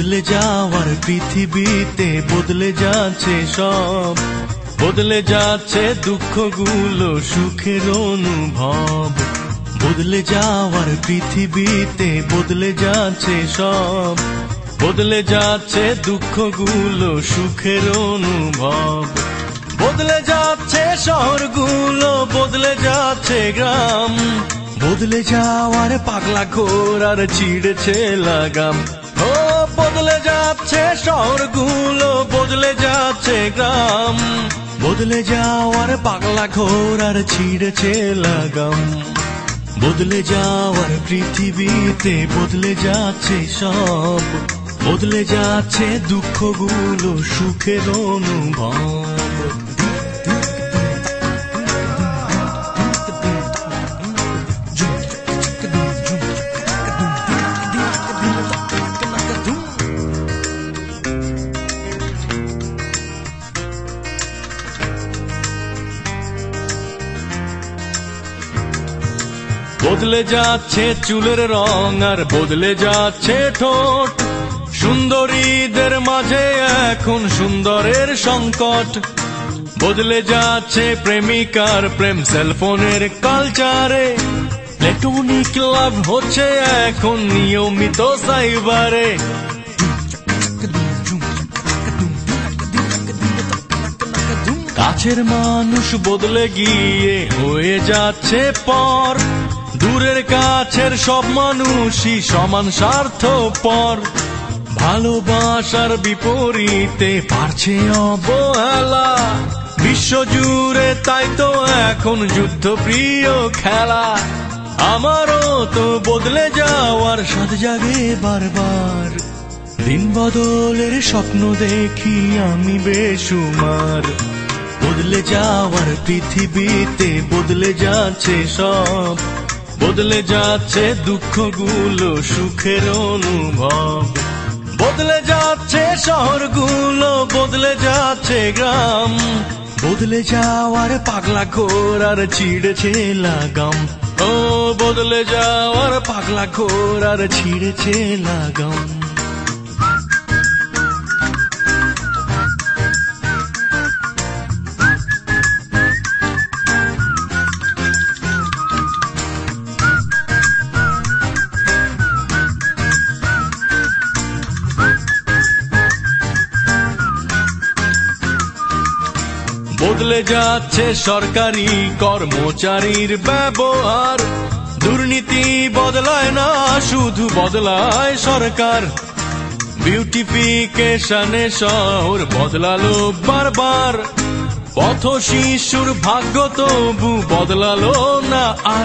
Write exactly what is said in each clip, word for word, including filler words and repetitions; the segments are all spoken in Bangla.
বদলে যাওয়ার পৃথিবীতে বদলে যাচ্ছে সব, বদলে যাচ্ছে দুঃখগুলো সুখের অনুভব। বদলে যাওয়ার পৃথিবীতে বদলে যাচ্ছে সব, বদলে যাচ্ছে দুঃখগুলো সুখের অনুভব। বদলে যাচ্ছে শহরগুলো, বদলে যাচ্ছে গ্রাম, বদলে যাওয়ার পাগলা ঘোড়ার ছিঁড়েছে লাগাম। ও বদলে যাচ্ছে শহরগুলো, বদলে যাচ্ছে গ্রাম, বদলে যাওয়ার পাগলা ঘোড়ার ছিঁড়েছে লাগাম। বদলে যাওয়ার পৃথিবীতে বদলে যাচ্ছে সব, বদলে যাচ্ছে দুঃখগুলো সুখের অনুভব। বদলে যাচ্ছে চুলের রং আর বদলে যাচ্ছে ঠোঁট, সুন্দরীদের মাঝে এখন সুন্দরের সংকট। বদলে যাচ্ছে প্রেমিকার প্রেম সেলফোনের কালচারে, প্ল্যাটনিক লাভ হচ্ছে এখন নিয়মিত সাইবারে। কাছের মানুষ বদলে গিয়ে হয়ে যাচ্ছে পর, দূরের কাছের সব মানুষই সমান স্বার্থপর। ভালোবাসার বিপরীতে পারছে অবহেলা, বিশ্বজুড়ে তাই তো এখন যুদ্ধপ্রিয় খেলা। আমারও তো বদলে যাওয়ার সাথে জাগে বারবার, দিন বদলের স্বপ্ন দেখি আমি বেসুমার। বদলে যাওয়ার পৃথিবীতে বদলে যাচ্ছে সব, বদলে যাচ্ছে দুঃখগুলো সুখের অনুভব। বদলে যাচ্ছে শহরগুলো, বদলে যাচ্ছে গ্রাম, বদলে যাওয়ার পাগলা ঘোড়ার ছিঁড়েছে লাগাম। ও বদলে যাওয়ার পাগলা ঘোড়ার ছিঁড়েছে লাগাম। বদলে যাচ্ছে সরকারি কর্মচারীর ব্যবহার, দুর্নীতি বদলায় না শুধু বদলায় সরকার। বিউটিফিকেশনে শহর বদলালো বারবার, পথ শিশুর ভাগ্য তবু বদলালো না আর।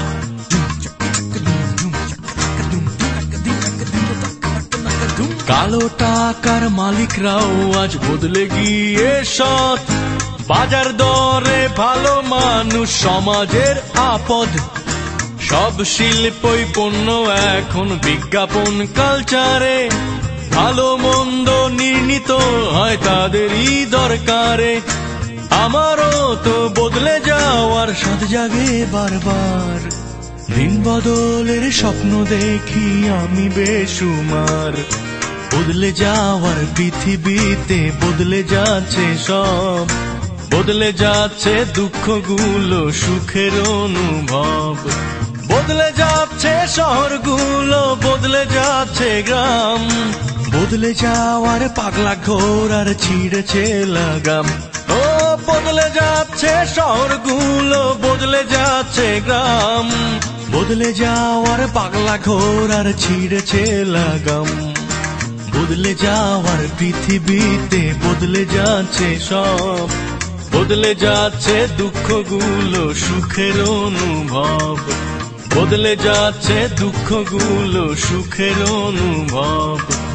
কালো টাকার মালিকরাও আজ বদলে গিয়ে সৎ, বাজার দরে ভালো মানুষ সমাজের আপদ। সব শিল্পই পণ্য এখন বিজ্ঞাপন কালচারে, ভালো মন্দ নির্ণীত হয় তাদেরই দরকারে। আমারও তো বদলে যাওয়ার সাথে জাগে বারবার, দিন বদলের স্বপ্ন দেখি আমি বেসুমার। বদলে যাওয়ার পৃথিবীতে বদলে যাচ্ছে সব, বদলে যাচ্ছে দুঃখগুলো সুখের অনুভব। বদলে যাচ্ছে শহরগুলো, বদলে যাচ্ছে গ্রাম, বদলে যাওয়ার পাগলা ঘোড়ার ছিঁড়েছে লাগাম। ও বদলে যাচ্ছে শহরগুলো, বদলে যাচ্ছে গ্রাম, বদলে যাওয়ার পাগলা ঘোড়ার ছিঁড়েছে লাগাম। বদলে যাওয়ার পৃথিবীতে বদলে যাচ্ছে সব, বদলে যাচ্ছে দুঃখগুলো সুখের অনুভব। বদলে যাচ্ছে দুঃখগুলো সুখের অনুভব।